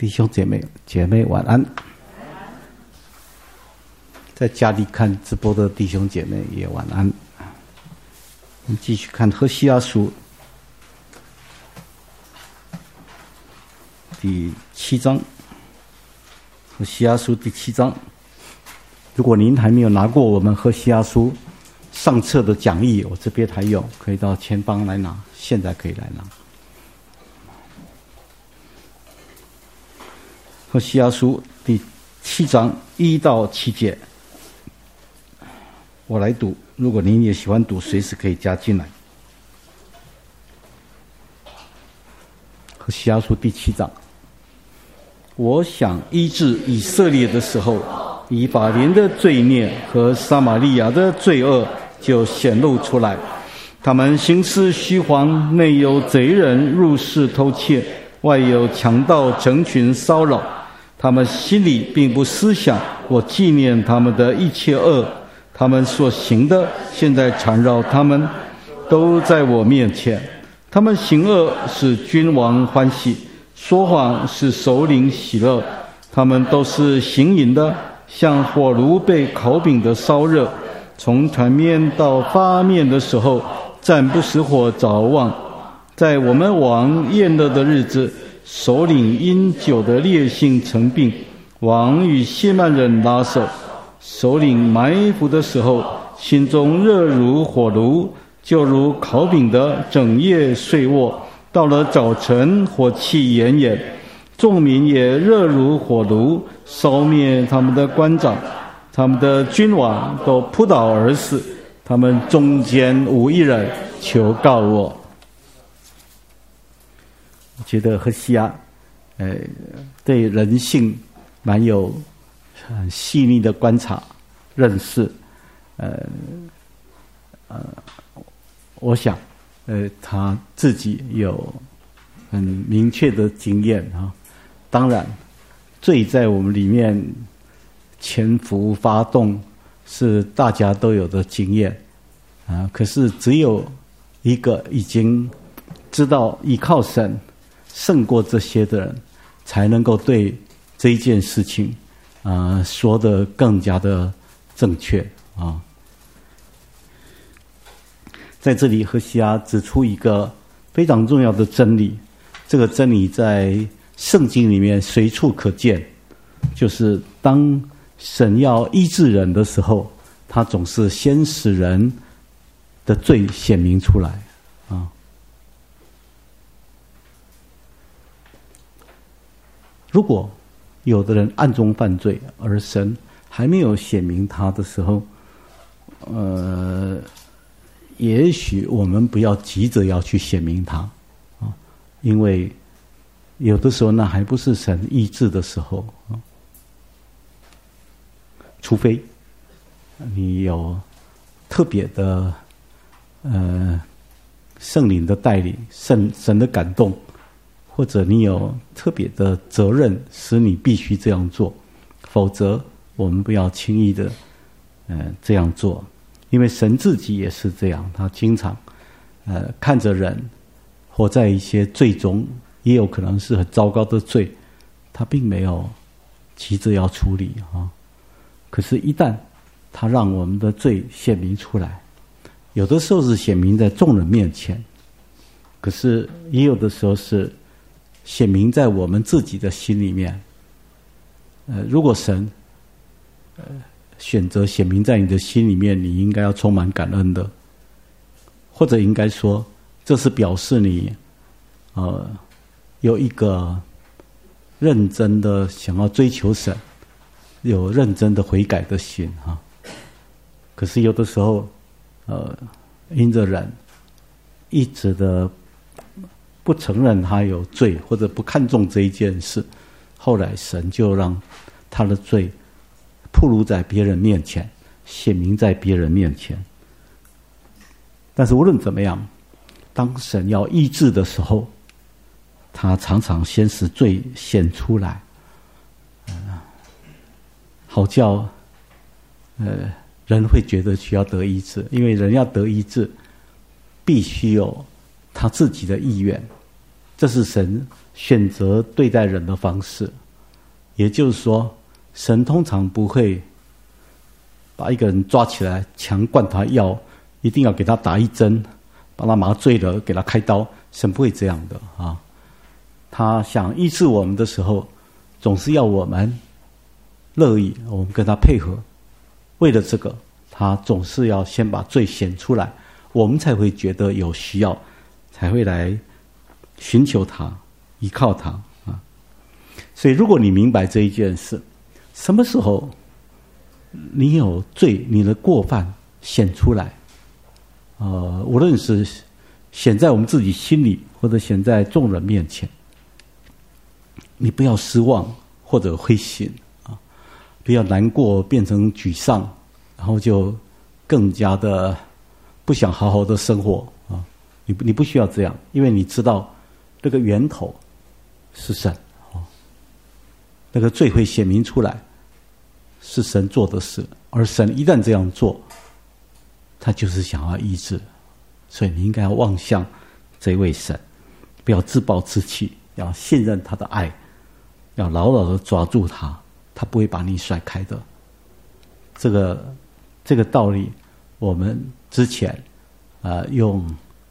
弟兄姐妹晚安。在家里看直播的弟兄姐妹也晚安。我们继续看何西阿书第7章。何西阿书第7章，如果您还没有拿过我们何西阿书上册的讲义，我这边还有，可以到前方来拿，现在可以来拿。何西阿书第7章1到7节，我来读，如果您也喜欢读，随时可以加进来。何西阿书第7章，我想医治以色列的时候，以法莲的罪孽和撒玛利亚的罪恶就显露出来。他们行事虚谎，内有贼人入室偷窃，外有强盗成群骚扰。他们心里并不思想我纪念他们的一切恶，他们所行的现在缠绕他们，都在我面前。他们行恶使君王欢喜，说谎使首领喜乐。他们都是行淫的，像火炉被烤饼的烧热，从团面到发面的时候，暂不使火着旺。在我们王宴乐的日子，首领因酒的烈性成病，王与谢曼人拉手。首领埋伏的时候，心中热如火炉，就如烤饼的整夜睡卧。到了早晨，火气炎炎，众民也热如火炉，烧灭他们的官长，他们的君王都扑倒而死，他们中间无一人求告我。我觉得何西阿对人性蛮有很细腻的观察认识。我想他自己有很明确的经验啊。当然罪在我们里面潜伏发动是大家都有的经验啊，可是只有一个已经知道依靠神胜过这些的人，才能够对这一件事情说得更加的正确啊。在这里何西阿指出一个非常重要的真理，这个真理在圣经里面随处可见，就是当神要医治人的时候，他总是先使人的罪显明出来啊。如果有的人暗中犯罪，而神还没有显明他的时候，也许我们不要急着要去显明他啊，因为有的时候那还不是神医治的时候啊。除非你有特别的圣灵的带领，神的感动，或者你有特别的责任使你必须这样做，否则我们不要轻易的这样做。因为神自己也是这样，他经常看着人活在一些罪中，也有可能是很糟糕的罪，他并没有急着要处理啊。可是一旦他让我们的罪显明出来，有的时候是显明在众人面前，可是也有的时候是显明在我们自己的心里面。如果神选择显明在你的心里面，你应该要充满感恩的，或者应该说，这是表示你有一个认真的想要追求神，有认真的悔改的心啊。可是有的时候因着人一直的不承认他有罪，或者不看重这一件事，后来神就让他的罪暴露在别人面前，显明在别人面前。但是无论怎么样，当神要医治的时候，他常常先使罪显出来，好叫人会觉得需要得医治。因为人要得医治，必须有他自己的意愿，这是神选择对待人的方式。也就是说，神通常不会把一个人抓起来强灌他药，一定要给他打一针，把他麻醉了，给他开刀。神不会这样的啊！他想医治我们的时候，总是要我们乐意，我们跟他配合。为了这个，他总是要先把罪显出来，我们才会觉得有需要，才会来寻求他，依靠他啊。所以，如果你明白这一件事，什么时候你有罪，你的过犯显出来，无论是显在我们自己心里，或者显在众人面前，你不要失望或者灰心啊，不要难过变成沮丧，然后就更加的不想好好的生活啊。你不需要这样，因为你知道这个源头是神啊，那个罪会显明出来，是神做的事，而神一旦这样做，他就是想要医治，所以你应该要望向这位神，不要自暴自弃，要信任他的爱，要牢牢的抓住他，他不会把你甩开的。这个道理，我们之前用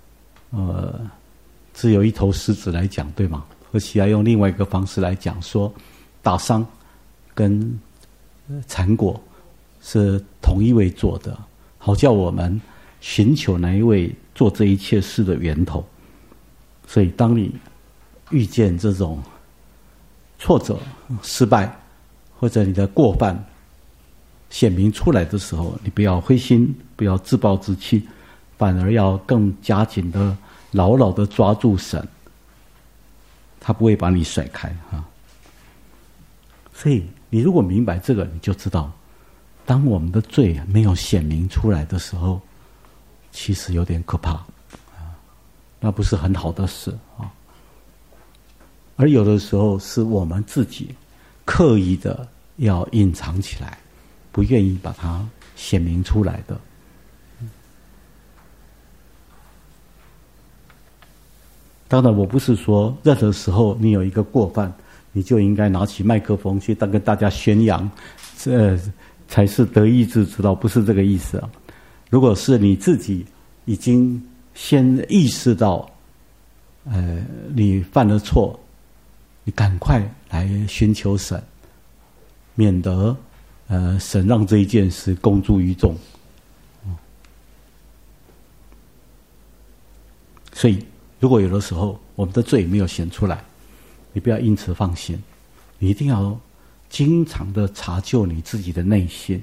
只有一头狮子来讲，对吗？何其要用另外一个方式来讲，说打伤跟缠果是同一位做的，好叫我们寻求哪一位做这一切事的源头。所以当你遇见这种挫折、失败，或者你的过犯显明出来的时候，你不要灰心，不要自暴自弃，反而要更加紧的牢牢的抓住神，他不会把你甩开啊。所以你如果明白这个，你就知道，当我们的罪没有显明出来的时候，其实有点可怕啊，那不是很好的事啊。而有的时候是我们自己刻意的要隐藏起来，不愿意把它显明出来的。当然，我不是说任何时候你有一个过犯，你就应该拿起麦克风去跟大家宣扬，这才是得医治之道，不是这个意思啊。如果是你自己已经先意识到，你犯了错，你赶快来寻求神，免得神让这一件事公诸于众。所以，如果有的时候我们的罪没有显出来，你不要因此放心，你一定要经常的查究你自己的内心。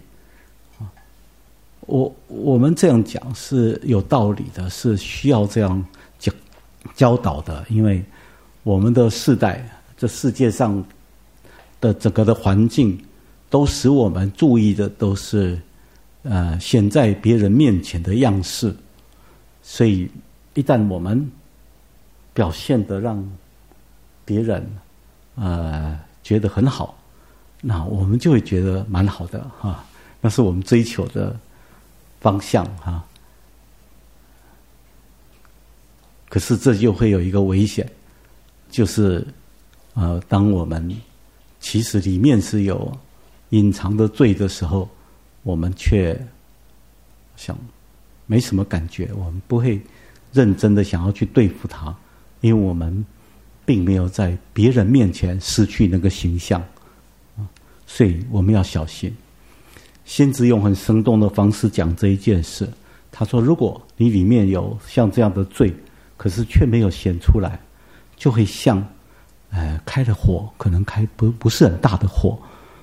我们这样讲是有道理的，是需要这样教导的，因为我们的世代，这世界上的整个的环境，都使我们注意的都是显在别人面前的样式，所以一旦我们表现得让别人觉得很好，那我们就会觉得蛮好的哈，那是我们追求的方向哈。可是这就会有一个危险，就是当我们其实里面是有隐藏的罪的时候，我们却想没什么感觉，我们不会认真的想要去对付他，因为我们并没有在别人面前失去那个形象，所以我们要小心。先知用很生动的方式讲这一件事，他说如果你里面有像这样的罪，可是却没有显出来，就会像开了火，可能开不是很大的火，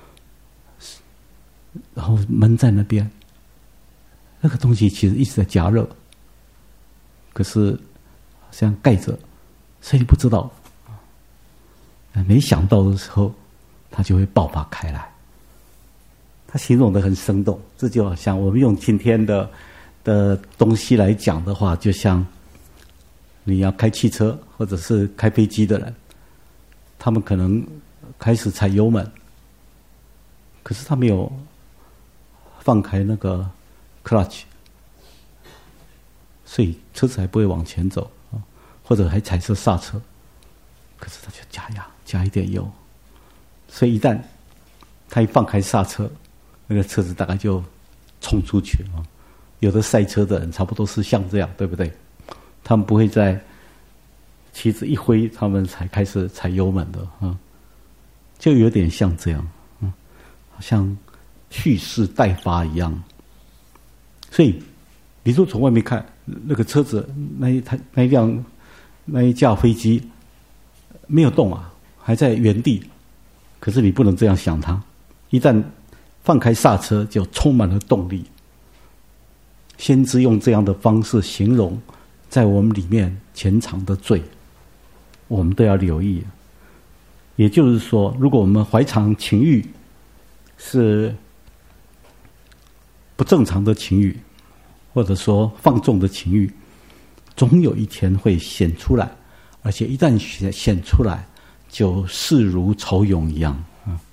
然后闷在那边，那个东西其实一直在加热，可是好像盖着，所以你不知道，没想到的时候它就会爆发开来。他形容得很生动，这就好像我们用今天的东西来讲的话，就像你要开汽车或者是开飞机的人，他们可能开始踩油门，可是他没有放开那个 clutch， 所以车子还不会往前走，或者还踩刹车。 可是他就加一点油，所以一旦他一放开刹车，那个车子大概就冲出去啊。有的赛车的人差不多是像这样，对不对？他们不会在旗子一挥，他们才开始踩油门的啊，就有点像这样，好像蓄势待发一样。所以你说从外面看那个车子，那一架飞机没有动啊，还在原地。可是你不能这样想它，一旦放开刹车，就充满了动力。先知用这样的方式形容在我们里面潜藏的罪，我们都要留意。也就是说，如果我们怀藏情欲是不正常的情欲，或者说放纵的情欲，总有一天会显出来，而且一旦显出来，就势如潮涌一样。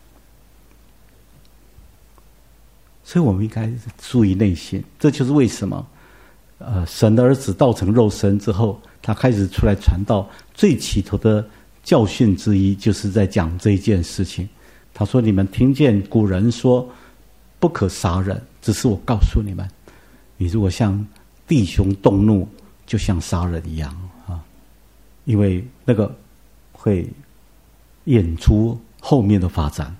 所以我们应该注意内心，这就是为什么神的儿子道成肉身之后，他开始出来传道，最起头的教训之一就是在讲这一件事情。他说：“你们听见古人说不可杀人，只是我告诉你们，你如果向弟兄动怒，就像杀人一样啊，因为那个会演出后面的发展。”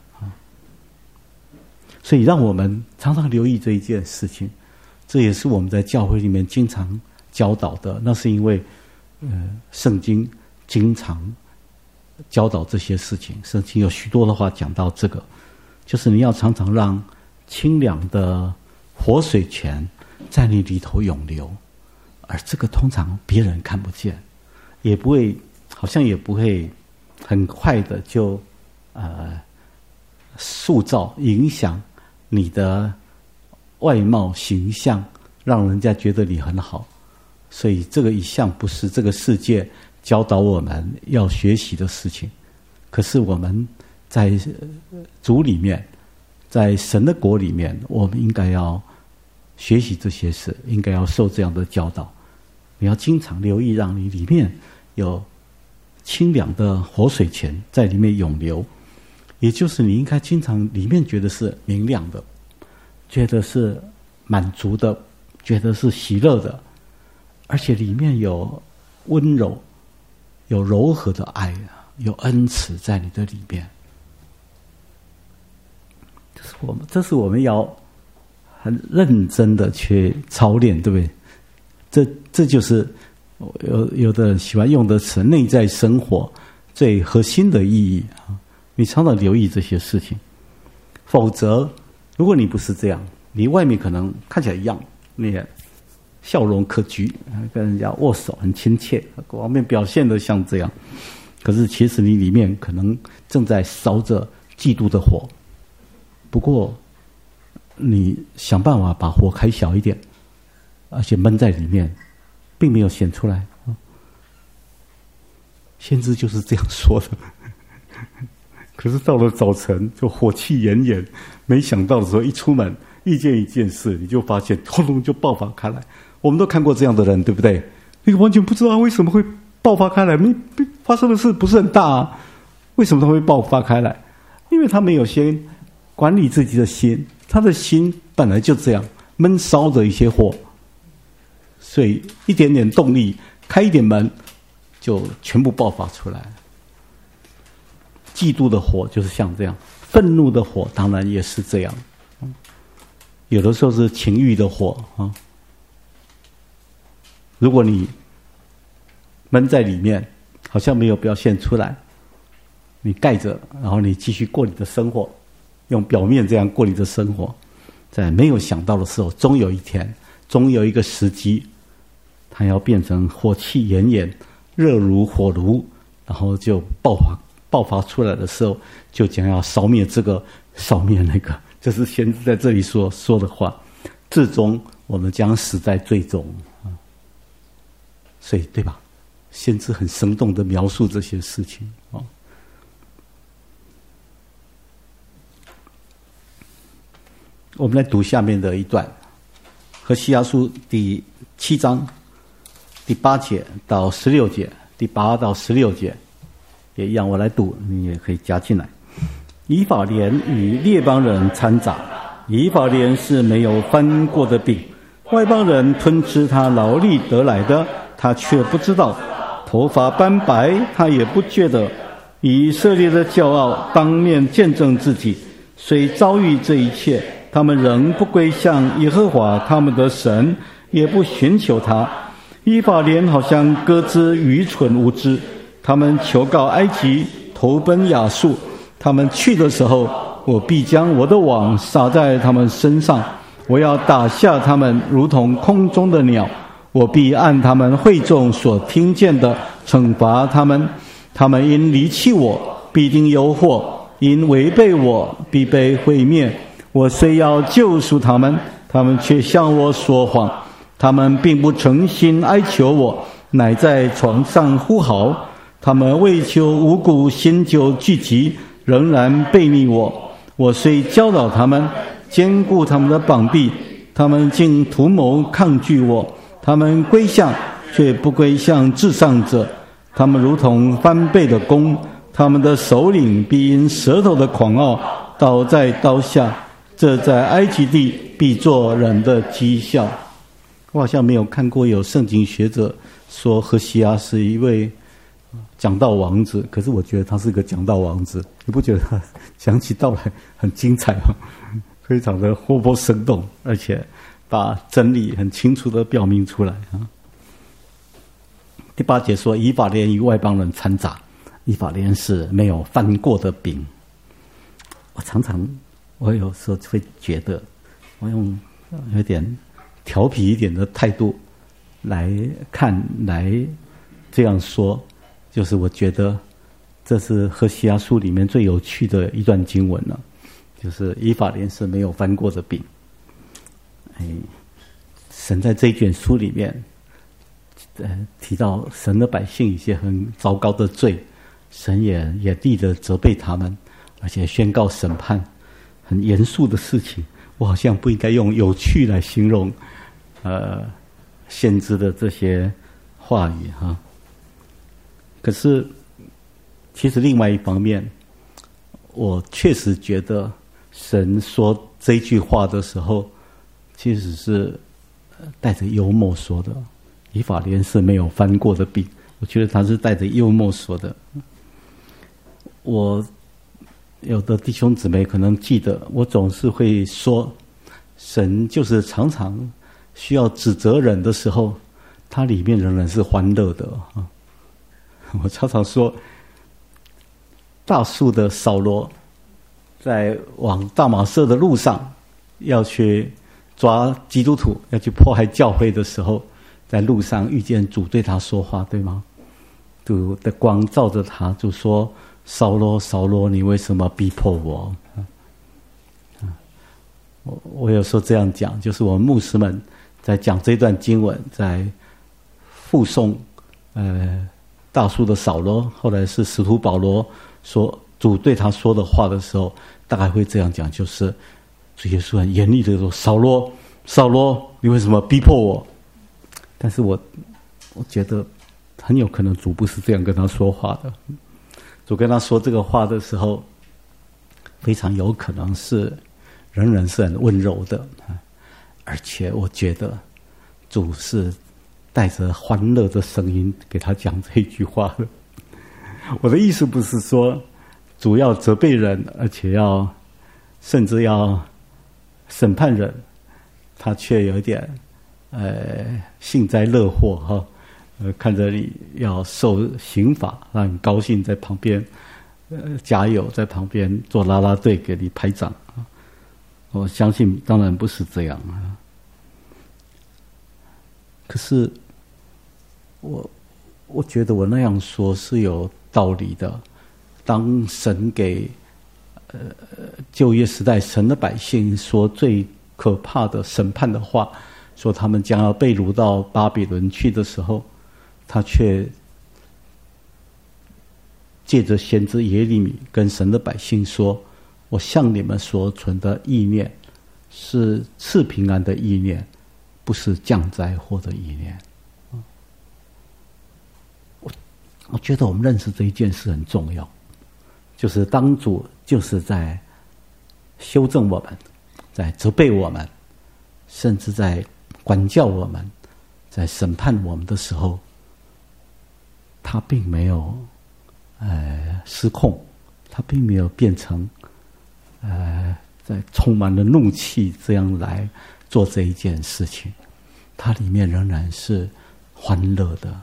所以让我们常常留意这一件事情，这也是我们在教会里面经常教导的。那是因为圣经经常教导这些事情，圣经有许多的话讲到这个，就是你要常常让清凉的活水泉在你里头涌流，而这个通常别人看不见，也不会，好像也不会很快的就塑造影响你的外貌形象，让人家觉得你很好。所以这个一向不是这个世界教导我们要学习的事情。可是我们在主里面，在神的国里面，我们应该要学习这些事，应该要受这样的教导。你要经常留意，让你里面有清凉的活水泉在里面涌流，也就是你应该经常里面觉得是明亮的，觉得是满足的，觉得是喜乐的，而且里面有温柔，有柔和的爱，有恩慈在你的里面。这是我们要很认真的去操练，对不对？这就是有的人喜欢用的词，内在生活最核心的意义啊。你常常留意这些事情，否则如果你不是这样，你外面可能看起来一样，你也笑容可掬，跟人家握手很亲切，外面表现得像这样，可是其实你里面可能正在烧着嫉妒的火。不过你想办法把火开小一点，而且闷在里面，并没有显出来。先知就是这样说的。可是到了早晨就火气炎炎，没想到的时候一出门遇见一件事，你就发现轰隆就爆发开来。我们都看过这样的人，对不对？你完全不知道为什么会爆发开来，发生的事不是很大啊，为什么他会爆发开来？因为他没有先管理自己的心，他的心本来就这样闷烧着一些火，所以一点点动力，开一点门，就全部爆发出来。嫉妒的火就是像这样，愤怒的火当然也是这样。有的时候是情欲的火啊。如果你闷在里面，好像没有表现出来，你盖着，然后你继续过你的生活，用表面这样过你的生活，在没有想到的时候，终有一天，终有一个时机，它要变成火气炎炎，热如火炉，然后就爆发出来的时候，就将要烧灭这个，烧灭那个。这是先知在这里说的话。至终我们将死在罪中。所以对吧？先知很生动的描述这些事情啊。我们来读下面的一段，何西阿书第7章第8节到16节，第8到16节。 也一样，我来读，你也可以加进来。以法莲与列邦人掺杂，以法莲是没有翻过的饼，外邦人吞吃他劳力得来的，他却不知道；头发斑白，他也不觉得。以色列的骄傲当面见证自己，虽遭遇这一切，他们仍不归向耶和华他们的神，也不寻求他。以法莲好像鸽子愚蠢无知，他们求告埃及，投奔亚述。他们去的时候，我必将我的网撒在他们身上，我要打下他们如同空中的鸟，我必按他们会众所听见的惩罚他们。他们因离弃我，必定有祸；因违背我，必被毁灭。我虽要救赎他们，他们却向我说谎。他们并不诚心哀求我，乃在床上呼号。他们为求无故新酒聚集，仍然背逆我。我虽教导他们，坚固他们的膀臂，他们竟图谋抗拒我。他们归向，却不归向至上者。他们如同翻倍的弓，他们的首领必因舌头的狂傲倒在刀下。这在埃及地必做人的讥笑。我好像没有看过有圣经学者说何西阿是一位讲道王子，可是我觉得他是个讲道王子。你不觉得他讲起道来很精彩吗？非常的活泼生动，而且把真理很清楚的表明出来啊。第8节说，以法莲与外邦人掺杂，以法莲是没有翻过的饼。我有时候会觉得，我用有点调皮一点的态度来看，来这样说，就是我觉得这是何西阿书里面最有趣的一段经文了，就是以法莲是没有翻过的饼。神在这一卷书里面提到神的百姓一些很糟糕的罪，神也严厉的责备他们，而且宣告审判，很严肃的事情。我好像不应该用有趣来形容先知的这些话语哈。可是其实另外一方面，我确实觉得神说这句话的时候，其实是带着幽默说的。以法莲是没有翻过的饼，我觉得他是带着幽默说的。我有的弟兄姊妹可能记得，我总是会说，神就是常常需要指责人的时候，他里面仍然是欢乐的啊。我常常说，大数的扫罗在往大马色的路上要去抓基督徒，要去迫害教会的时候，在路上遇见主对他说话，对吗？主的光照着他，就说：扫罗，扫罗，你为什么逼迫我？我有时候这样讲，就是我们牧师们在讲这段经文，在附送大数的扫罗，后来是使徒保罗说主对他说的话的时候，大概会这样讲，就是主耶稣很严厉的说：扫罗，扫罗，你为什么逼迫我？但是我觉得很有可能主不是这样跟他说话的。主跟他说这个话的时候，非常有可能是仍然是很温柔的，而且我觉得主是带着欢乐的声音给他讲这句话的。我的意思不是说主要责备人，而且甚至要审判人，他却有一点幸灾乐祸哈。看着你要受刑罚，让你高兴，在旁边加油，在旁边做啦啦队给你拍掌。我相信当然不是这样啊。可是我觉得我那样说是有道理的。当神给旧约时代神的百姓说最可怕的审判的话，说他们将要被掳到巴比伦去的时候，他却借着先知耶利米跟神的百姓说：我向你们所存的意念是赐平安的意念，不是降灾祸的意念。 我觉得我们认识这一件事很重要，就是当主就是在修正我们，在责备我们，甚至在管教我们，在审判我们的时候，他并没有失控，他并没有变成在充满了怒气这样来做这一件事情，它里面仍然是欢乐的。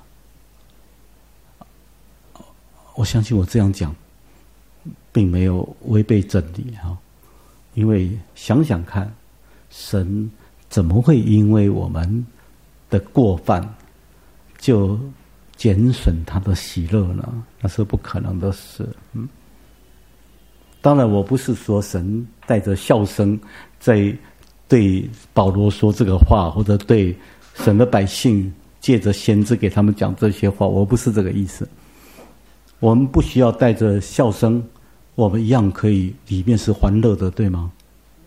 我相信我这样讲并没有违背真理哈，因为想想看，神怎么会因为我们的过犯就减损他的喜乐呢？那是不可能的事。当然我不是说神带着笑声在对保罗说这个话，或者对神的百姓借着先知给他们讲这些话，我不是这个意思。我们不需要带着笑声，我们一样可以里面是欢乐的，对吗？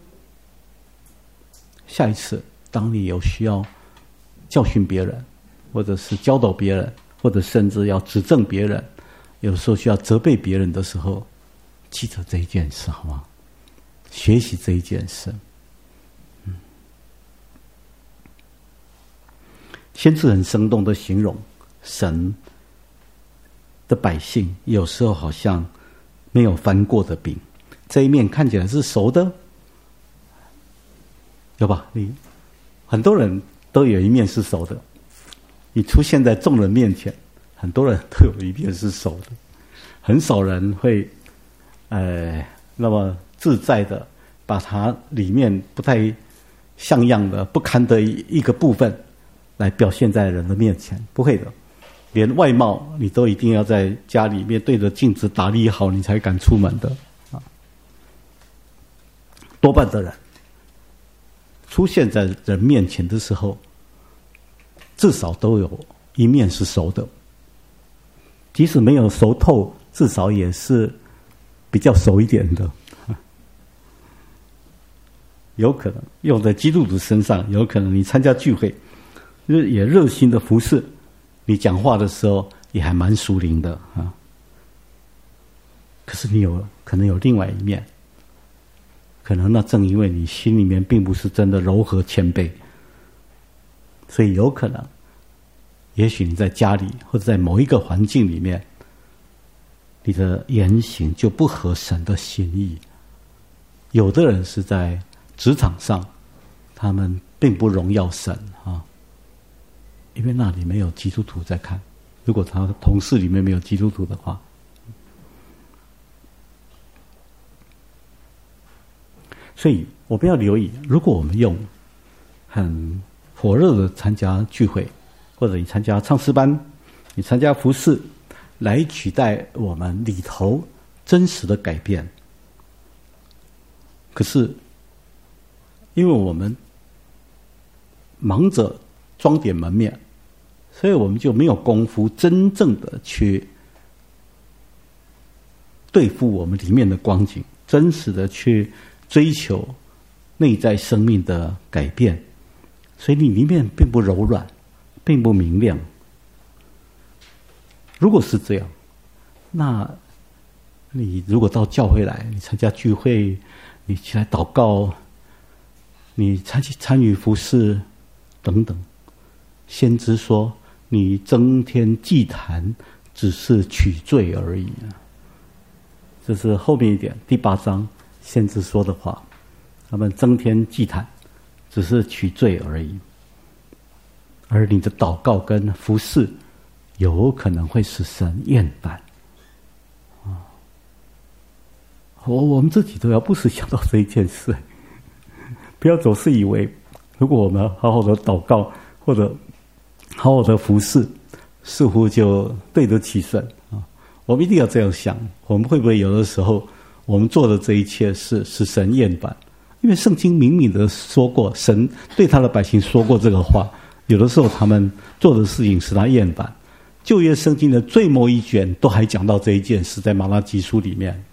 下一次当你有需要教训别人，或者是教导别人，或者甚至要指正别人，有时候需要责备别人的时候，记得这一件事好吗？学习这一件事。先知很生动的形容神的百姓有时候好像没有翻过的饼，这一面看起来是熟的，有吧？很多人都有一面是熟的，你出现在众人面前，很多人都有一面是熟的，很少人会那么自在的把它里面不太像样的不堪的一个部分来表现在人的面前，不会的。连外貌你都一定要在家里面对着镜子打理好，你才敢出门的啊。多半的人出现在人面前的时候，至少都有一面是熟的，即使没有熟透，至少也是比较熟一点的。有可能用在基督徒身上，有可能你参加聚会也热心的服侍，你讲话的时候也还蛮属灵的啊。可是你可能有另外一面，可能那正因为你心里面并不是真的柔和谦卑，所以有可能也许你在家里或者在某一个环境里面，你的言行就不合神的心意。有的人是在职场上，他们并不荣耀神啊，因为那里没有基督徒在看。如果他同事里面没有基督徒的话，所以我们要留意，如果我们用很火热的参加聚会，或者你参加唱诗班，你参加服事，来取代我们里头真实的改变，可是因为我们忙着装点门面，所以我们就没有功夫真正的去对付我们里面的光景，真实的去追求内在生命的改变，所以你里面并不柔软，并不明亮。如果是这样，那你如果到教会来，你参加聚会，你起来祷告，你参与服事等等，先知说你增添祭坛只是取罪而已。这是后面一点第8章先知说的话，他们增添祭坛只是取罪而已，而你的祷告跟服事有可能会使神厌烦啊！我们自己都要不时想到这一件事，不要总是以为如果我们好好的祷告或者好好的服事，似乎就对得起神啊！我们一定要这样想，我们会不会有的时候我们做的这一切事使神厌烦？因为圣经明明的说过，神对他的百姓说过这个话，有的时候他们做的事情使他厌烦。旧约圣经的最末一卷都还讲到这一件事，在马拉基书里面，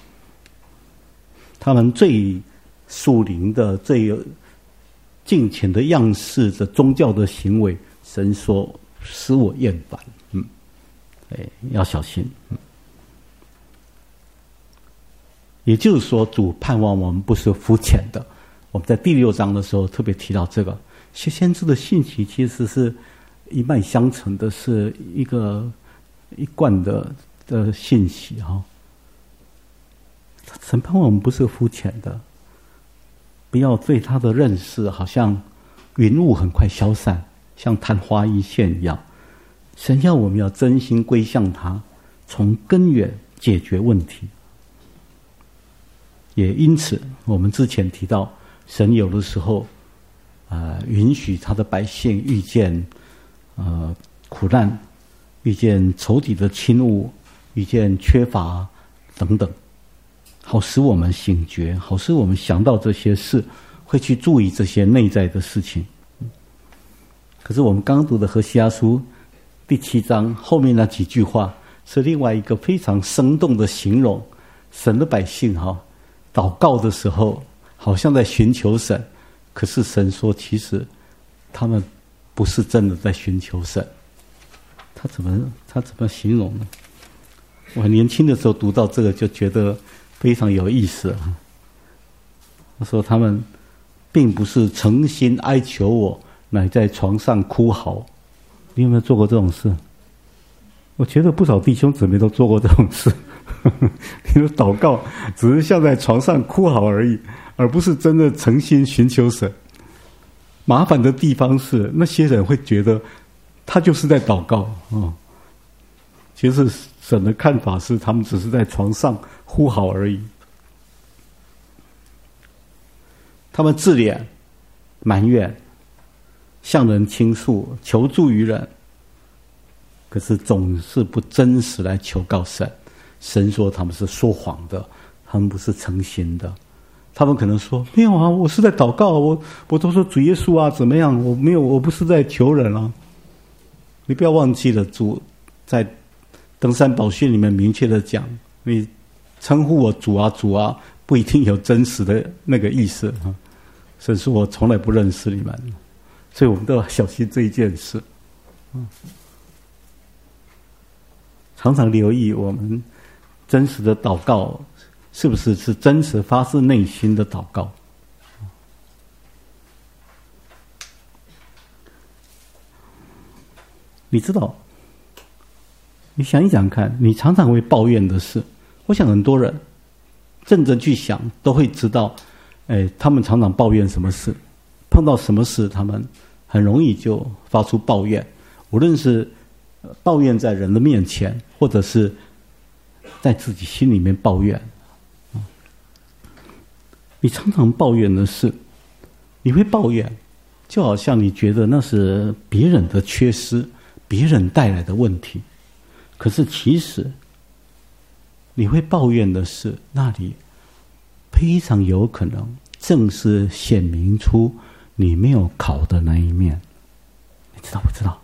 他们最属灵的、最有敬虔的样式的宗教的行为，神说使我厌烦。 要小心。也就是说，主盼望我们不是肤浅的。我们在第6章的时候特别提到这个，先知的信息其实是一脉相承的，是一贯的信息哈。神盼望我们不是肤浅的，不要对他的认识好像云雾很快消散，像昙花一现一样。神要我们要真心归向他，从根源解决问题。也因此，我们之前提到，神有的时候允许他的百姓遇见苦难，遇见仇敌的侵侮，遇见缺乏等等，好使我们醒觉，好使我们想到这些事，会去注意这些内在的事情。可是我们刚读的何西阿书第7章后面那几句话，是另外一个非常生动的形容神的百姓祷告的时候好像在寻求神，可是神说其实他们不是真的在寻求神。他怎么形容呢？我很年轻的时候读到这个就觉得非常有意思。他说他们并不是诚心哀求我，乃在床上哭嚎。你有没有做过这种事？我觉得不少弟兄姊妹都做过这种事。你的祷告只是像在床上哭嚎而已，而不是真的诚心寻求神。麻烦的地方是那些人会觉得他就是在祷告其实神的看法是他们只是在床上呼嚎而已。他们自怜埋怨，向人倾诉，求助于人，可是总是不真实来求告神。神说他们是说谎的，他们不是诚心的。他们可能说没有啊，我是在祷告，我都说主耶稣啊怎么样，我不是在求人啊。你不要忘记了，主在登山宝训里面明确的讲，你称呼我主啊主啊，不一定有真实的那个意思神说我从来不认识你们，所以我们都要小心这一件事。常常留意我们真实的祷告是不是真实发自内心的祷告。你知道，你想一想看，你常常会抱怨的事，我想很多人认真去想都会知道他们常常抱怨什么事，碰到什么事他们很容易就发出抱怨，无论是抱怨在人的面前，或者是在自己心里面抱怨。你常常抱怨的事，你会抱怨，就好像你觉得那是别人的缺失，别人带来的问题。可是其实你会抱怨的是，那里非常有可能正是显明出你没有考的那一面。你知道不知道？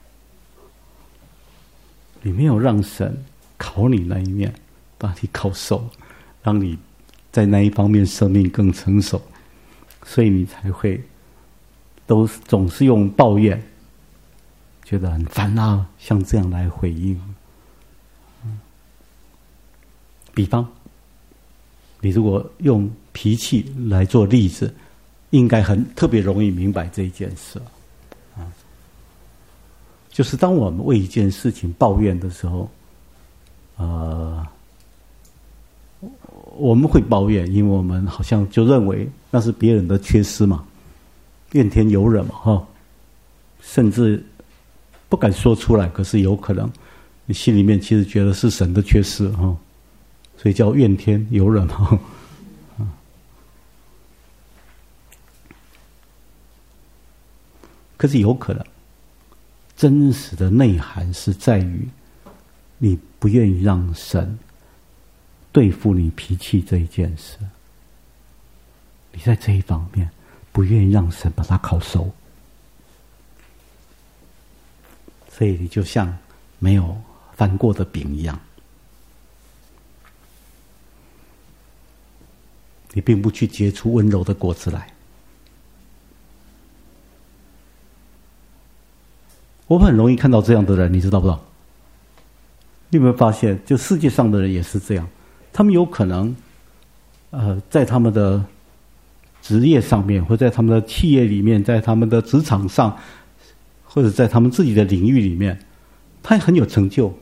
你没有让神考你那一面，把你考熟，让你在那一方面生命更成熟，所以你才会总是用抱怨，觉得很烦啊，像这样来回应。比方，你如果用脾气来做例子，应该特别容易明白这一件事就是当我们为一件事情抱怨的时候，我们会抱怨，因为我们好像就认为那是别人的缺失嘛，怨天尤人嘛甚至不敢说出来，可是有可能你心里面其实觉得是神的缺失所以叫怨天尤人可是有可能真实的内涵是在于你不愿意让神对付你脾气这一件事，你在这一方面不愿意让神把它烤熟，所以你就像没有翻过的饼一样，你并不去结出温柔的果子来。我们很容易看到这样的人，你知道不知道？ 你有没有发现，就世界上的人也是这样？他们有可能，在他们的职业上面，或在他们的企业里面，在他们的职场上，或者在他们自己的领域里面，他很有成就，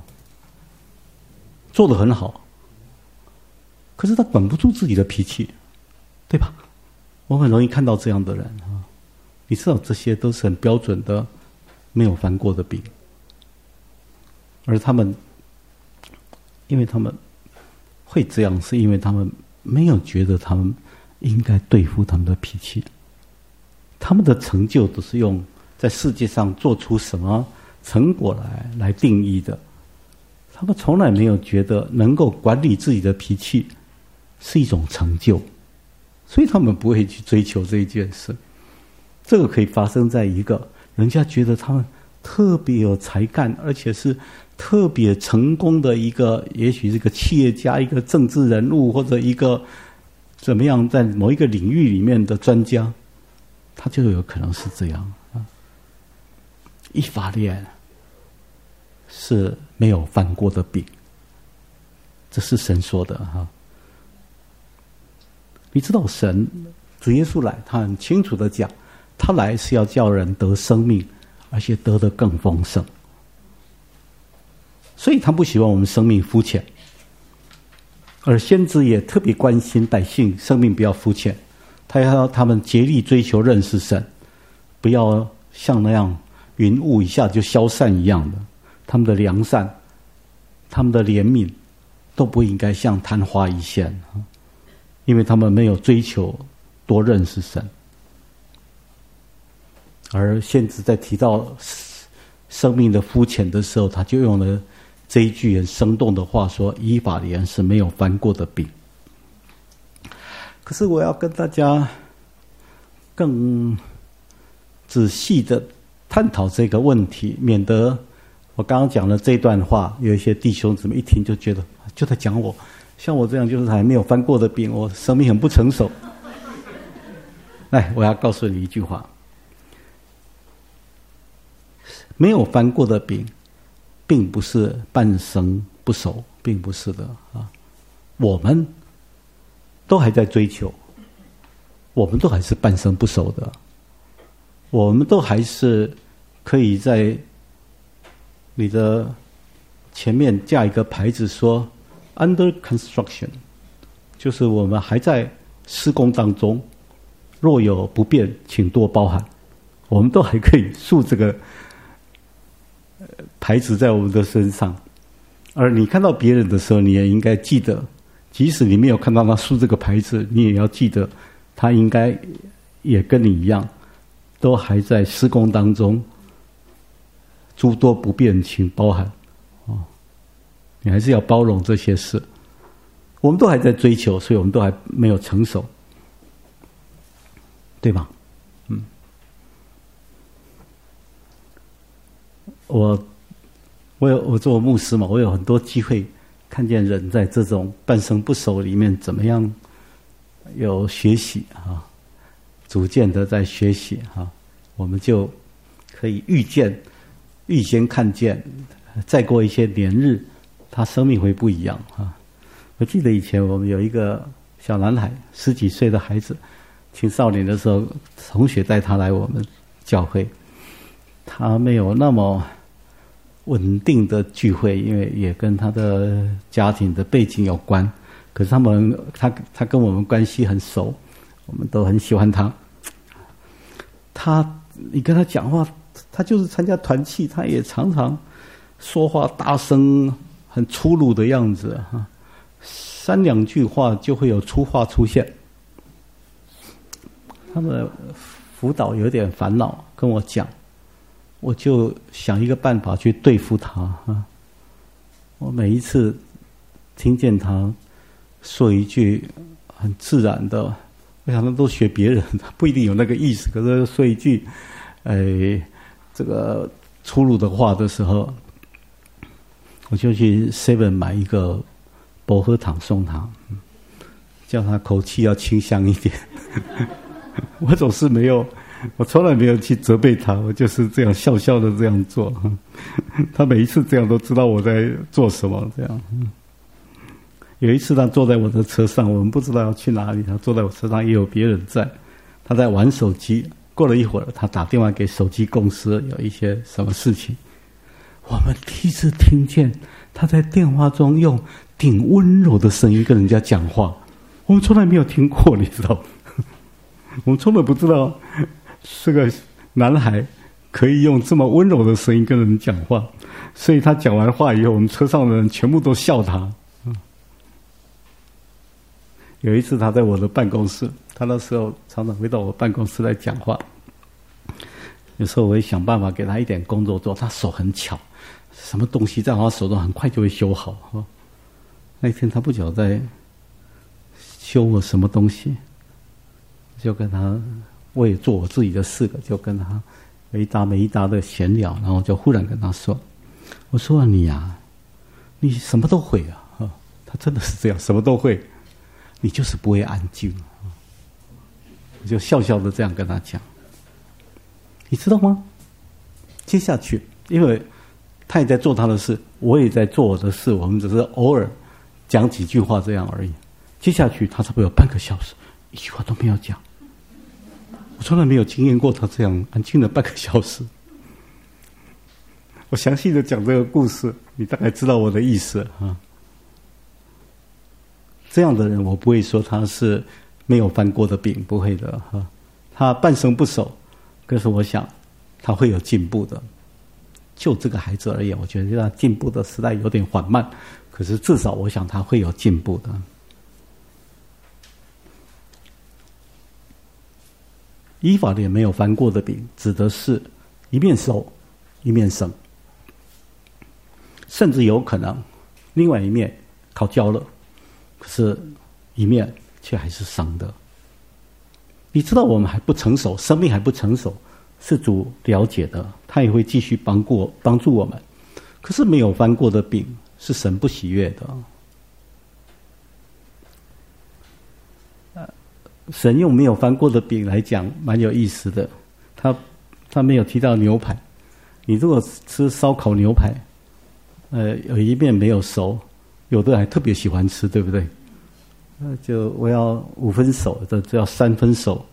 做得很好。可是他管不住自己的脾气，对吧？我很容易看到这样的人啊。你知道，这些都是很标准的没有翻过的饼，而他们，因为他们会这样，是因为他们没有觉得他们应该对付他们的脾气。他们的成就都是用在世界上做出什么成果来定义的，他们从来没有觉得能够管理自己的脾气是一种成就，所以他们不会去追求这一件事。这个可以发生在一个人家觉得他们特别有才干，而且是特别成功的一个，也许是一个企业家、一个政治人物，或者一个怎么样在某一个领域里面的专家，他就有可能是这样啊。以法莲是没有翻过的饼，这是神说的哈。你知道神主耶稣来，他很清楚的讲，他来是要叫人得生命，而且得得更丰盛。所以他不希望我们生命肤浅，而先知也特别关心百姓生命不要肤浅，他要他们竭力追求认识神，不要像那样云雾一下就消散一样的。他们的良善，他们的怜悯，都不应该像昙花一现，因为他们没有追求多认识神。而先知在提到生命的肤浅的时候，他就用了这一句很生动的话说，以法莲是没有翻过的饼。可是我要跟大家更仔细的探讨这个问题，免得我刚刚讲的这段话，有一些弟兄姊妹一听就觉得就在讲我，像我这样就是还没有翻过的饼，我生命很不成熟。来，我要告诉你一句话，没有翻过的饼并不是半生不熟，并不是的啊。我们都还在追求，我们都还是半生不熟的，我们都还是可以在你的前面架一个牌子说 under construction， 就是我们还在施工当中，若有不便请多包涵。我们都还可以竖这个牌子在我们的身上，而你看到别人的时候，你也应该记得，即使你没有看到他竖这个牌子，你也要记得他应该也跟你一样，都还在施工当中，诸多不便请包涵你还是要包容这些事。我们都还在追求，所以我们都还没有成熟，对吧？我做牧师嘛，我有很多机会看见人在这种半生不熟里面怎么样有学习逐渐的在学习我们就可以预先看见，再过一些年日，他生命会不一样我记得以前我们有一个小男孩，10几岁的孩子，青少年的时候，同学带他来我们教会，他没有那么稳定的聚会，因为也跟他的家庭的背景有关。可是他跟我们关系很熟，我们都很喜欢他。你跟他讲话，他就是参加团契，他也常常说话大声，很粗鲁的样子3、2句话就会有粗话出现。他们辅导有点烦恼，跟我讲。我就想一个办法去对付他我每一次听见他说一句很自然的，我想他都学别人，他不一定有那个意思，可是说一句这个粗鲁的话的时候，我就去 7 买一个薄荷糖送他，叫他口气要清香一点我总是没有我从来没有去责备他，我就是这样笑笑的这样做。他每一次这样都知道我在做什么。这样，有一次他坐在我的车上，我们不知道要去哪里，他坐在我车上，也有别人在，他在玩手机。过了一会儿，他打电话给手机公司，有一些什么事情。我们第一次听见他在电话中用挺温柔的声音跟人家讲话，我们从来没有听过，你知道。我们从来不知道这个男孩可以用这么温柔的声音跟人讲话，所以他讲完话以后，我们车上的人全部都笑他。有一次他在我的办公室，他那时候常常会到我办公室来讲话，有时候我会想办法给他一点工作做，他手很巧，什么东西在他手中很快就会修好。那一天他不晓得在修我什么东西，就跟他，我也做我自己的事了，就跟他没一搭没一搭的闲聊，然后就忽然跟他说：“我说你啊，你什么都会啊！”他真的是这样，什么都会，你就是不会安静。我就笑笑的这样跟他讲，你知道吗？接下去，因为他也在做他的事，我也在做我的事，我们只是偶尔讲几句话这样而已。接下去他差不多有半个小时，一句话都没有讲。我从来没有经验过他这样安静的半个小时。我详细的讲这个故事，你大概知道我的意思啊。这样的人，我不会说他是没有翻过的饼，不会的哈。他半生不熟，可是我想他会有进步的。就这个孩子而言，我觉得他进步的时代有点缓慢，可是至少我想他会有进步的。依法莲没有翻过的饼，指的是一面熟一面生，甚至有可能另外一面烤焦了，可是一面却还是生的。你知道我们还不成熟，生命还不成熟，是主了解的，他也会继续帮助我们。可是没有翻过的饼是神不喜悦的。神用没有翻过的饼来讲，蛮有意思的。他没有提到牛排。你如果吃烧烤牛排，有一面没有熟，有的还特别喜欢吃，对不对？就我要5分熟的，就要3分熟。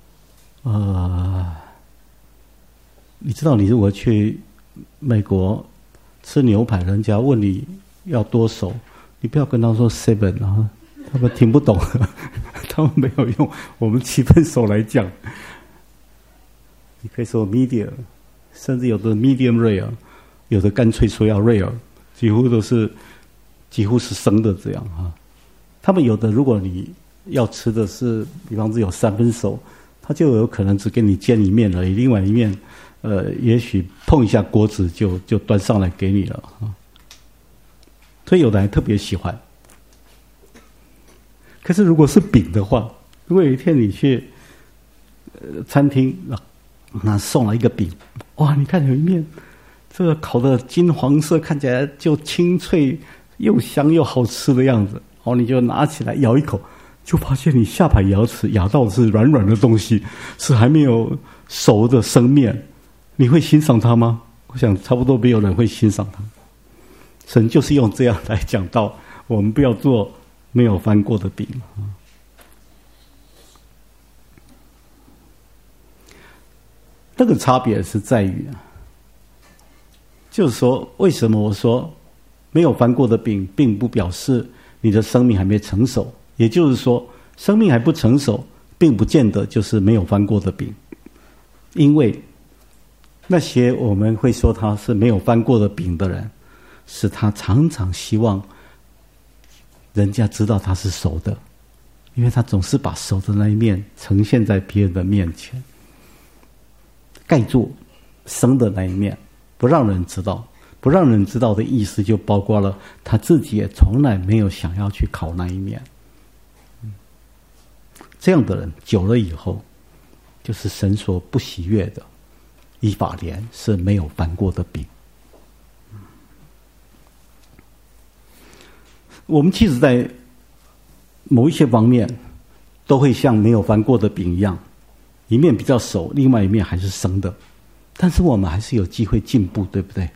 你知道，你如果去美国吃牛排，人家问你要多熟，你不要跟他说 7啊，他们听不懂。他们没有用我们7分熟来讲，你可以说 medium， 甚至有的 medium rare， 有的干脆说要 rare， 几乎是生的这样啊。他们有的如果你要吃的是，比方只有3分熟，他就有可能只给你煎一面而已，另外一面也许碰一下锅子就端上来给你了啊。所以有的还特别喜欢。可是如果是饼的话，如果有一天你去餐厅，那送了一个饼，哇，你看有一面这个烤的金黄色，看起来就清脆又香又好吃的样子，你就拿起来咬一口，就发现你下排牙齿咬到的是软软的东西，是还没有熟的生面，你会欣赏它吗？我想差不多没有人会欣赏它。神就是用这样来讲到，我们不要做没有翻过的饼。那个差别是在于，就是说，为什么我说没有翻过的饼，并不表示你的生命还没成熟。也就是说，生命还不成熟，并不见得就是没有翻过的饼。因为那些我们会说他是没有翻过的饼的人，是他常常希望人家知道他是熟的，因为他总是把熟的那一面呈现在别人的面前，盖住生的那一面，不让人知道。不让人知道的意思就包括了他自己也从来没有想要去烤那一面。这样的人久了以后，就是神所不喜悦的。以法莲是没有翻过的饼。我们其实在某一些方面都会像没有翻过的饼一样， 一面比较熟，另外一面还是生的，但是我们还是有机会进步，对不对？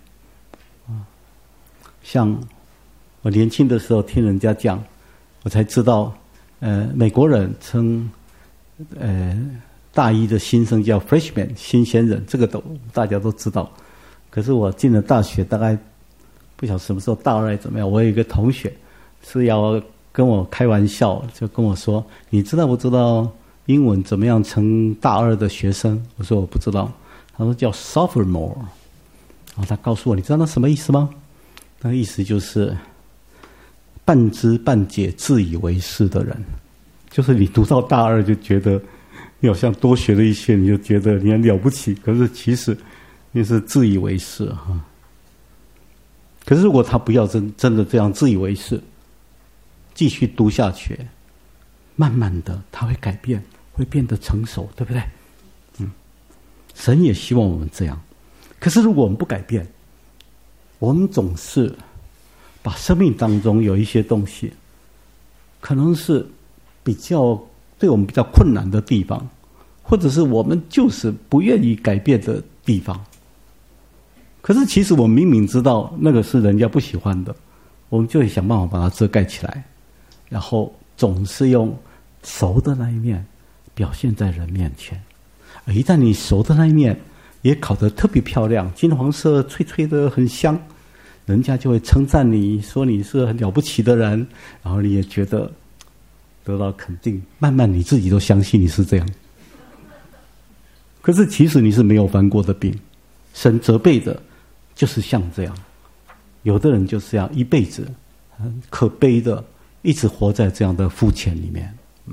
像我年轻的时候听人家讲，我才知道，美国人称大一的新生叫 freshman 新鲜人，这个大家都知道。可是我进了大学，大概不晓得什么时候大二怎么样，我有一个同学是要跟我开玩笑，就跟我说：“你知道不知道英文怎么样称大二的学生？”我说：“我不知道。”他说叫 sophomore。然后他告诉我：“你知道那什么意思吗？”那个意思就是半知半解、自以为是的人，就是你读到大二就觉得你好像多学了一些，你就觉得你很了不起，可是其实你是自以为是哈。可是如果他不要真的这样自以为是，继续读下去，慢慢的他会改变，会变得成熟，对不对？神也希望我们这样。可是如果我们不改变，我们总是把生命当中有一些东西，可能是对我们比较困难的地方，或者是我们就是不愿意改变的地方。可是其实我们明明知道那个是人家不喜欢的，我们就会想办法把它遮盖起来，然后总是用熟的那一面表现在人面前。而一旦你熟的那一面也烤得特别漂亮，金黄色脆脆的很香，人家就会称赞你，说你是很了不起的人，然后你也觉得得到肯定，慢慢你自己都相信你是这样。可是其实你是没有翻过的饼，神责备的就是像这样，有的人就是这样一辈子很可悲的一直活在这样的肤浅里面。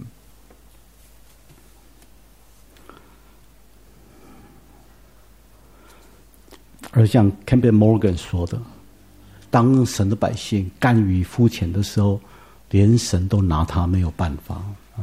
而像 Campbell Morgan 说的，当神的百姓甘于肤浅的时候，连神都拿他没有办法。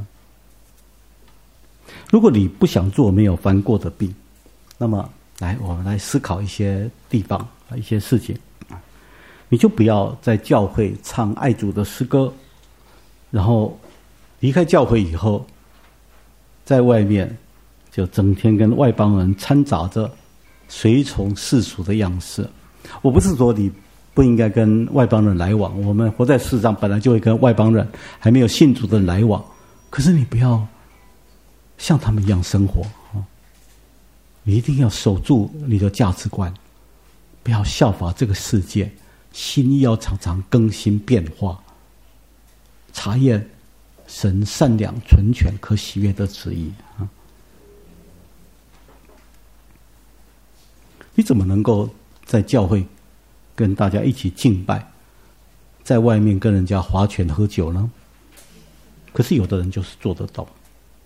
如果你不想做没有翻过的病，那么我们来思考一些地方一些事情。你就不要在教会唱爱主的诗歌，然后离开教会以后，在外面就整天跟外邦人掺杂着随从世俗的样式。我不是说你不应该跟外邦人来往，我们活在世上本来就会跟外邦人还没有信主的人来往，可是你不要像他们一样生活，你一定要守住你的价值观，不要效法这个世界，心意要常常更新变化，查验神善良纯全可喜悦的旨意。你怎么能够在教会跟大家一起敬拜，在外面跟人家划拳喝酒呢？可是有的人就是做得到，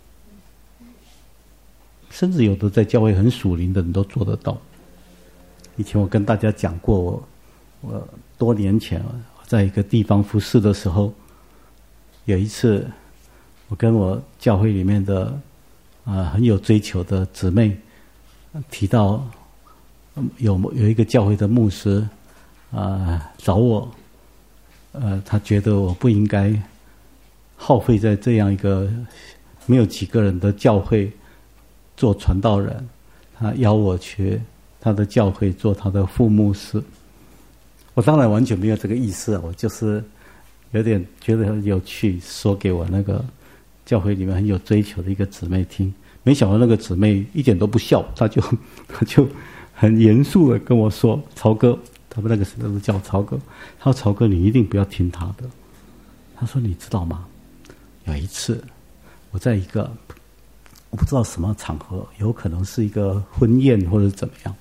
甚至有的在教会很属灵的人都做得到。以前我跟大家讲过，我多年前在一个地方服侍的时候，有一次我跟我教会里面的很有追求的姊妹提到，有一个教会的牧师找我，他觉得我不应该耗费在这样一个没有几个人的教会做传道人，他邀我去他的教会做他的副牧师。我当然完全没有这个意思，我就是有点觉得很有趣，说给我那个教会里面很有追求的一个姊妹听。没想到那个姊妹一点都不笑，他就很严肃的跟我说：“曹哥，他们那个时候都叫曹哥，他说曹哥你一定不要听他的。”他说：“你知道吗？有一次我在一个我不知道什么场合，有可能是一个婚宴或者怎么样，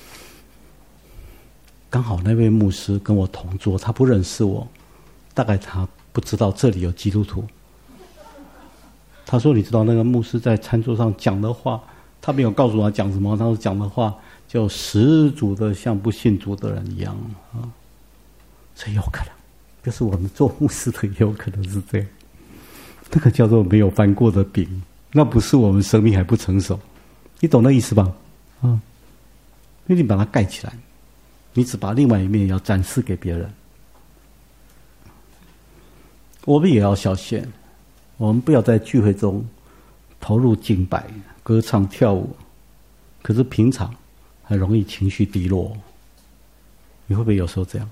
刚好那位牧师跟我同桌，他不认识我，大概他不知道这里有基督徒。他说你知道那个牧师在餐桌上讲的话，他没有告诉我讲什么，他说讲的话就十足的像不信主的人一样啊。这有可能，就是我们做牧师的也有可能是这样。那个叫做没有翻过的饼，那不是我们生命还不成熟，你懂那意思吧？因为你把它盖起来，你只把另外一面要展示给别人。我们也要小心，我们不要在聚会中投入敬拜， 歌唱跳舞，可是平常很容易情绪低落。你会不会有时候这样？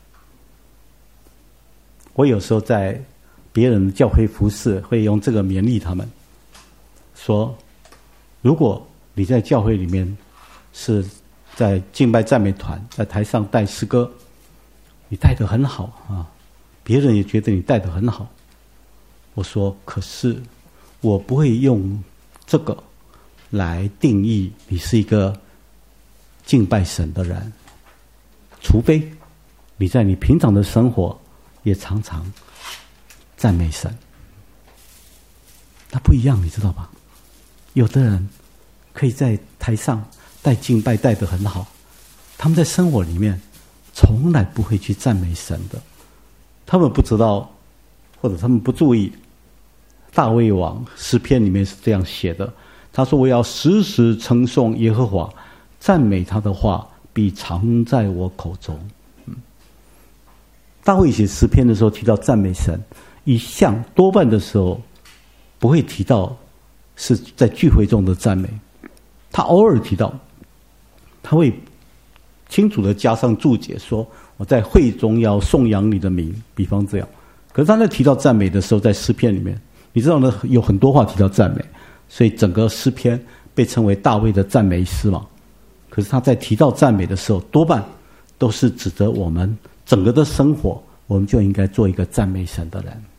我有时候在别人的教会服侍，会用这个勉励他们，说：如果你在教会里面是在敬拜赞美团，在台上带诗歌，你带得很好啊，别人也觉得你带得很好。我说，可是我不会用这个来定义你是一个敬拜神的人，除非你在你平常的生活也常常赞美神。那不一样，你知道吧？有的人可以在台上带敬拜带得很好，他们在生活里面从来不会去赞美神的。他们不知道，或者他们不注意，大卫王诗篇里面是这样写的，他说：我要时时称颂耶和华，赞美他的话必常在我口中。大卫写诗篇的时候提到赞美神，一向多半的时候不会提到是在聚会中的赞美，他偶尔提到，他会清楚的加上注解说：我在会中要颂扬你的名，比方这样。可是他在提到赞美的时候，在诗篇里面，你知道呢，有很多话提到赞美，所以整个诗篇被称为大卫的赞美诗嘛。可是他在提到赞美的时候，多半都是指责我们整个的生活，我们就应该做一个赞美神的人。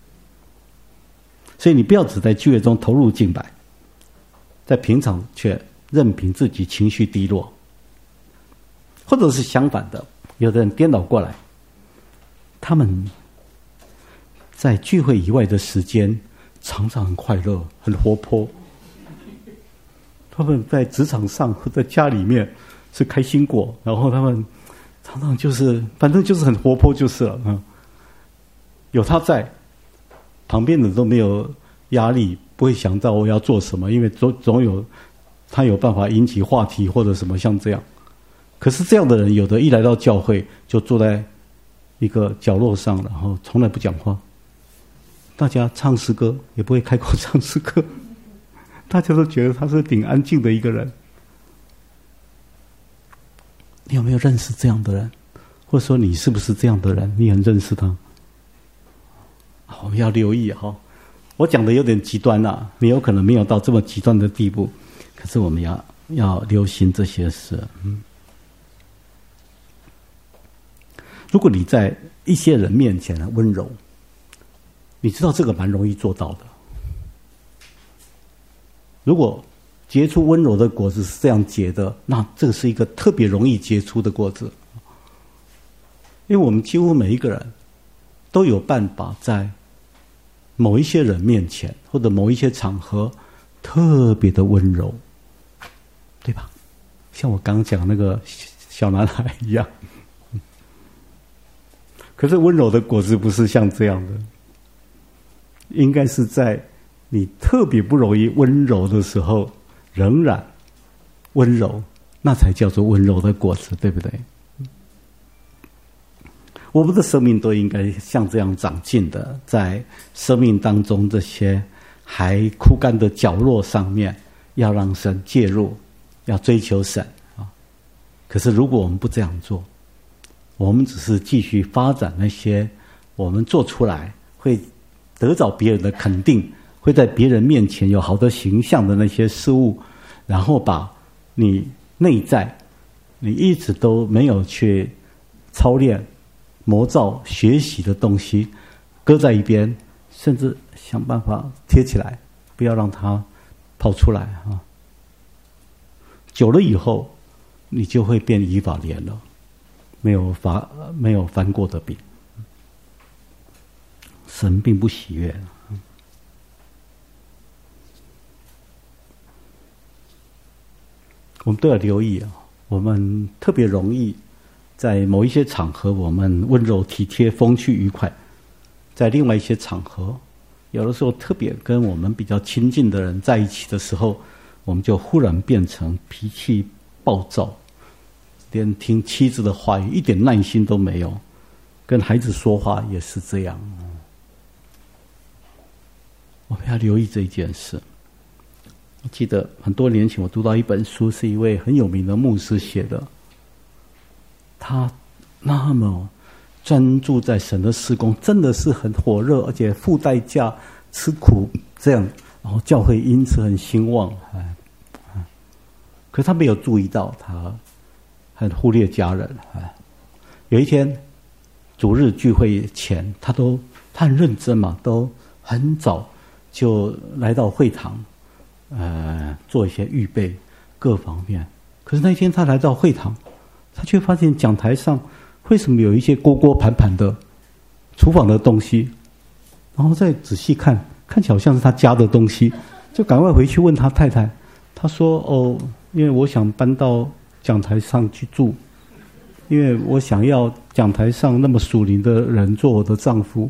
所以你不要只在聚会中投入敬拜，在平常却任凭自己情绪低落，或者是相反的，有的人颠倒过来，他们在聚会以外的时间常常很快乐、很活泼。他们在职场上或在家里面是开心果，然后他们常常就是反正就是很活泼就是了。有他在，旁边的都没有压力，不会想到我要做什么，因为总有他有办法引起话题或者什么像这样。可是这样的人，有的一来到教会就坐在一个角落上，然后从来不讲话，大家唱诗歌也不会开口唱诗歌，大家都觉得他是挺安静的一个人。你有没有认识这样的人？或者说你是不是这样的人？你很认识他？我们要留意哈。我讲的有点极端啦，你有可能没有到这么极端的地步，可是我们要留心这些事。如果你在一些人面前温柔，你知道这个蛮容易做到的。如果结出温柔的果子是这样结的，那这个是一个特别容易结出的果子。因为我们几乎每一个人都有办法在某一些人面前或者某一些场合特别的温柔，对吧？像我刚讲那个小男孩一样。可是温柔的果子不是像这样的，应该是在你特别不容易温柔的时候仍然温柔，那才叫做温柔的果子，对不对？我们的生命都应该像这样长进的，在生命当中这些还枯干的角落上面，要让神介入，要追求神啊。可是如果我们不这样做，我们只是继续发展那些我们做出来会得到别人的肯定，会在别人面前有好的形象的那些事物，然后把你内在你一直都没有去操练磨造学习的东西搁在一边，甚至想办法贴起来，不要让它跑出来啊。久了以后你就会变以法莲了，没有翻过的饼。神并不喜悦。我们都要留意啊，我们特别容易在某一些场合我们温柔体贴风趣愉快，在另外一些场合有的时候特别跟我们比较亲近的人在一起的时候，我们就忽然变成脾气暴躁，连听妻子的话语一点耐心都没有，跟孩子说话也是这样。我们要留意这一件事。 我记得很多年前我读到一本书，是一位很有名的牧师写的，他那么专注在神的事工，真的是很火热，而且付代价吃苦这样，然后教会因此很兴旺。可是他没有注意到，他很忽略家人。有一天主日聚会前，他很认真嘛，都很早就来到会堂，做一些预备各方面。可是那天他来到会堂，他却发现讲台上为什么有一些锅锅盘盘的厨房的东西，然后再仔细看，看起来好像是他家的东西，就赶快回去问他太太。他说：“哦，因为我想搬到讲台上去住，因为我想要讲台上那么属灵的人做我的丈夫。”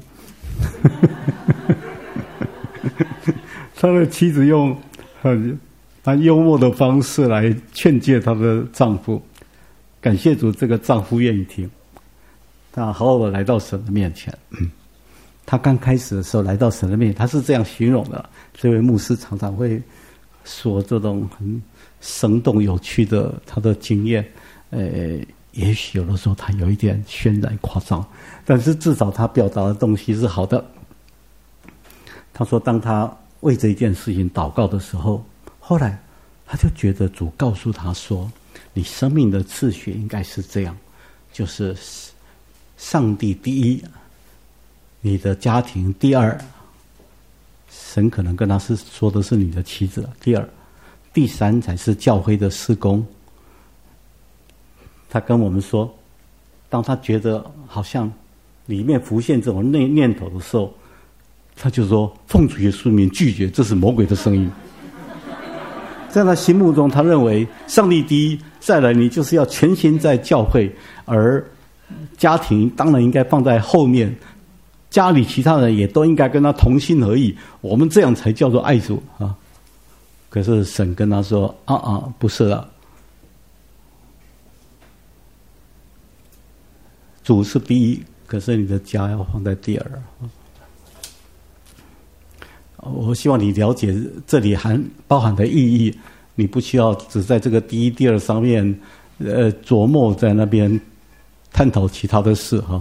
他的妻子用很幽默的方式来劝诫他的丈夫。感谢主，这个丈夫愿意听。他好好的来到神的面前。他刚开始的时候来到神的面前，他是这样形容的。这位牧师常常会说这种很生动有趣的他的经验。也许有的时候他有一点渲染夸张，但是至少他表达的东西是好的。他说当他为这一件事情祷告的时候，后来他就觉得主告诉他说，你生命的次序应该是这样，就是上帝第一，你的家庭第二，神可能跟他是说的是你的妻子第二，第三才是教会的事工。他跟我们说，当他觉得好像里面浮现这种念头的时候，他就说奉主耶稣名拒绝，这是魔鬼的声音。在他心目中，他认为上帝第一，再来你就是要全心在教会，而家庭当然应该放在后面，家里其他人也都应该跟他同心合意，我们这样才叫做爱主啊。可是神跟他说不是了，主是第一，可是你的家要放在第二。我希望你了解这里包含的意义，你不需要只在这个第一、第二上面琢磨在那边探讨其他的事哈。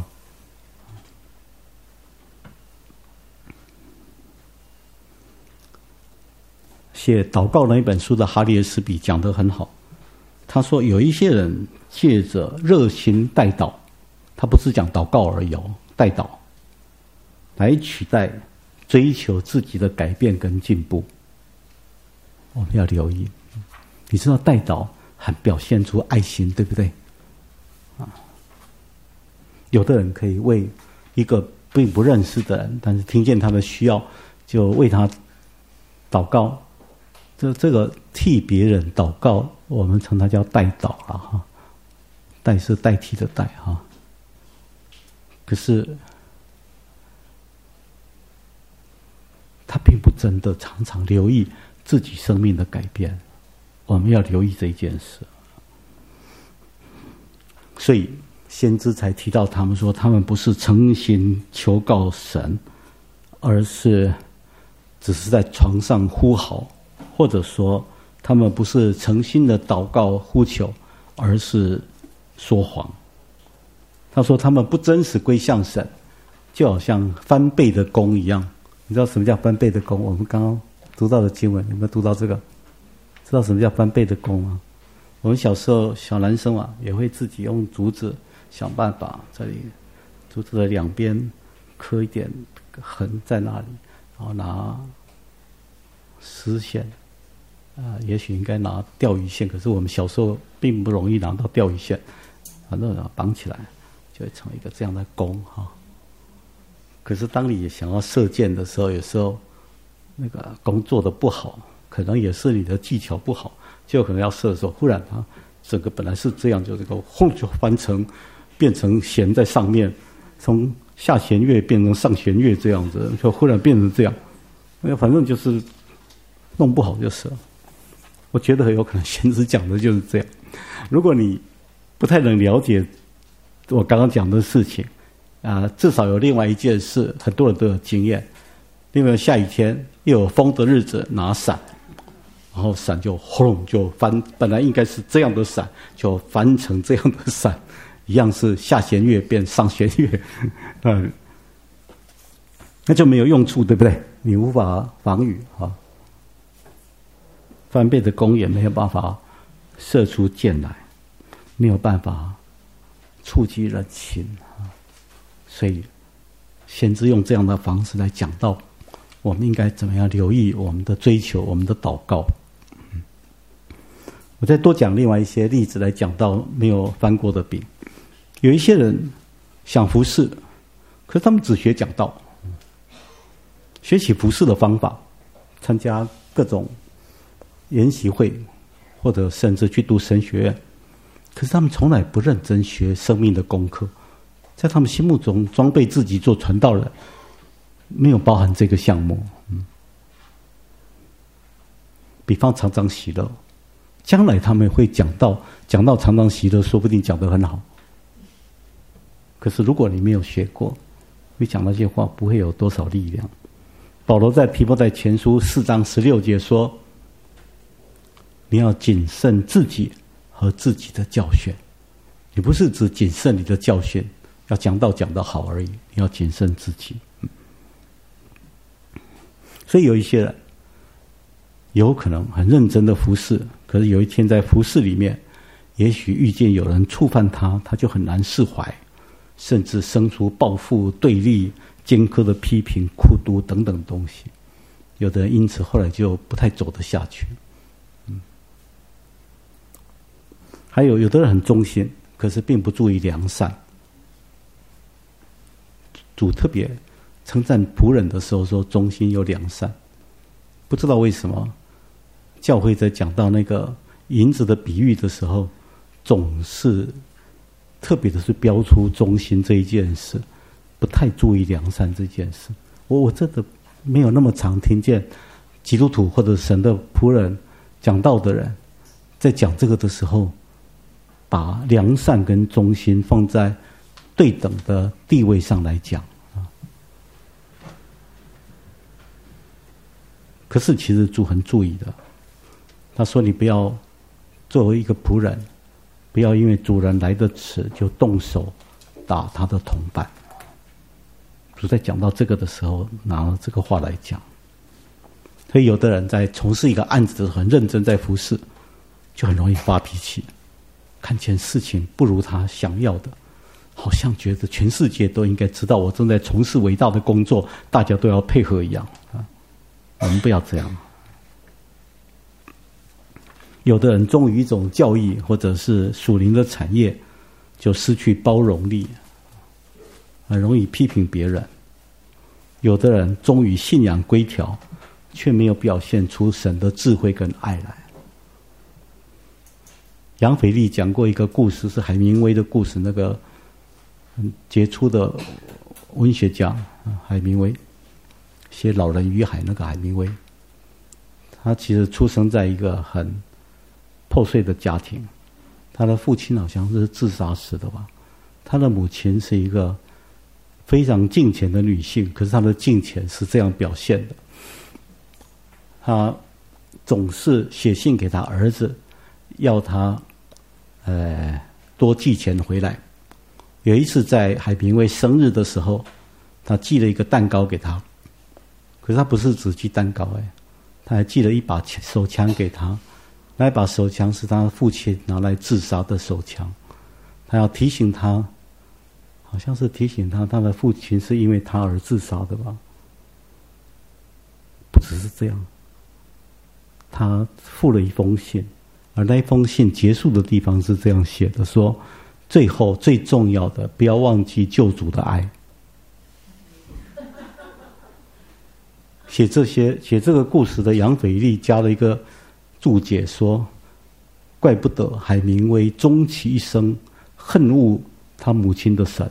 写祷告那一本书的哈利·斯比讲得很好，他说有一些人借着热心代祷，他不是讲祷告而已，代祷来取代追求自己的改变跟进步。我们要留意，你知道代祷很表现出爱心，对不对？有的人可以为一个并不认识的人，但是听见他的需要，就为他祷告。这个替别人祷告，我们称它叫代祷了哈。代是代替的代哈。可是他并不真的常常留意自己生命的改变，我们要留意这一件事。所以先知才提到他们说，他们不是诚心求告神，而是只是在床上呼号，或者说他们不是诚心的祷告呼求，而是说谎。他说他们不真实归向神，就好像翻倍的弓一样。你知道什么叫翻倍的弓？我们刚刚读到的经文有没有读到这个？知道什么叫翻倍的弓吗？我们小时候小男生也会自己用竹子想办法，这里竹子的两边刻一点痕在那里，然后拿丝线也许应该拿钓鱼线，可是我们小时候并不容易拿到钓鱼线，反正绑起来就会成为一个这样的弓哈。可是当你想要射箭的时候，有时候那个弓做的不好，可能也是你的技巧不好，就可能要射的时候，忽然它整个本来是这样，就这个轰就翻成变成弦在上面，从下弦月变成上弦月这样子，就忽然变成这样，反正就是弄不好就是了。我觉得很有可能先知讲的就是这样。如果你不太能了解我刚刚讲的事情至少有另外一件事，很多人都有经验。因为下雨天又有风的日子拿伞然后伞就轰就翻，本来应该是这样的伞，就翻成这样的伞，一样是下弦月变上弦月，那就没有用处，对不对？你无法防御啊，翻倍的弓也没有办法射出箭来，没有办法触及人心啊，所以先知用这样的方式来讲到我们应该怎么样留意我们的追求，我们的祷告。我再多讲另外一些例子来讲到没有翻过的饼。有一些人想服侍，可是他们只学讲道，学习服侍的方法，参加各种研习会，或者甚至去读神学院，可是他们从来不认真学生命的功课，在他们心目中装备自己做传道人没有包含这个项目。比方常常喜乐，将来他们会讲到常常喜乐，说不定讲得很好，可是如果你没有学过，你讲那些话不会有多少力量。保罗在提摩太前书4章16节说，你要谨慎自己和自己的教训。你不是只谨慎你的教训，要讲道讲得好而已，你要谨慎自己。所以有一些人有可能很认真的服侍，可是有一天在服侍里面，也许遇见有人触犯他，他就很难释怀，甚至生出报复、对立、尖刻的批评、苦毒等等东西。有的人因此后来就不太走得下去。还有的人很忠心，可是并不注意良善。主特别称赞仆人的时候说忠心又良善，不知道为什么教会在讲到那个银子的比喻的时候，总是特别的是标出忠心这一件事，不太注意良善这件事。我真的没有那么常听见基督徒或者神的仆人讲道的人在讲这个的时候，把良善跟忠心放在对等的地位上来讲。可是其实主很注意的，他说你不要作为一个仆人，不要因为主人来得迟就动手打他的同伴。主在讲到这个的时候拿了这个话来讲。所以有的人在从事一个案子的时候很认真在服侍，就很容易发脾气，看见事情不如他想要的，好像觉得全世界都应该知道我正在从事伟大的工作，大家都要配合一样。我们不要这样。有的人忠于一种教义或者是属灵的产业，就失去包容力，很容易批评别人。有的人忠于信仰规条，却没有表现出神的智慧跟爱来。杨腓力讲过一个故事，是海明威的故事，那个很杰出的文学家海明威，写《老人与海》那个海明威，他其实出生在一个很破碎的家庭，他的父亲好像是自杀死的吧，他的母亲是一个非常敬虔的女性，可是她的敬虔是这样表现的，他总是写信给他儿子，要他多寄钱回来。有一次在海明威生日的时候，他寄了一个蛋糕给他，可是他不是只寄蛋糕，他还寄了一把手枪给他。那一把手枪是他父亲拿来自杀的手枪，他要提醒他，好像是提醒他，他的父亲是因为他而自杀的吧？不只是这样，他附了一封信，而那封信结束的地方是这样写的，说最后最重要的，不要忘记救主的爱。写这个故事的杨腓力加了一个注解说，怪不得海明威终其一生恨恶他母亲的神。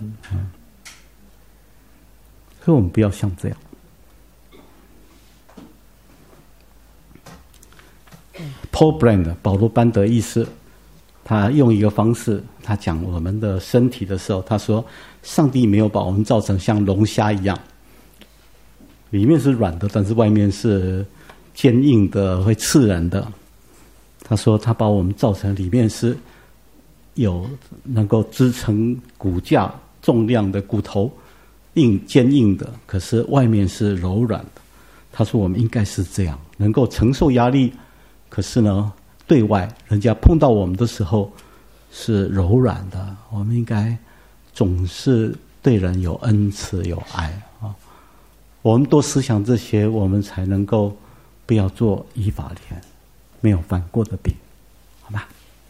所以我们不要像这样。Paul Brand 保罗班德医师，他用一个方式，他讲我们的身体的时候，他说上帝没有把我们造成像龙虾一样，里面是软的，但是外面是坚硬的，会刺人的。他说他把我们造成里面是有能够支撑骨架重量的骨头，坚硬的，可是外面是柔软的。他说我们应该是这样，能够承受压力，可是呢，对外人家碰到我们的时候是柔软的。我们应该总是对人有恩慈有爱啊。我们多思想这些，我们才能够不要做以法莲没有翻过的饼，好吧？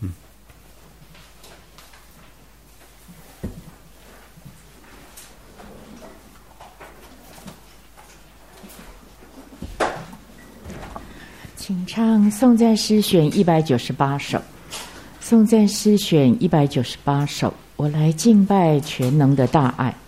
请唱颂赞诗选198首。颂赞诗选198首，我来敬拜全能的大爱。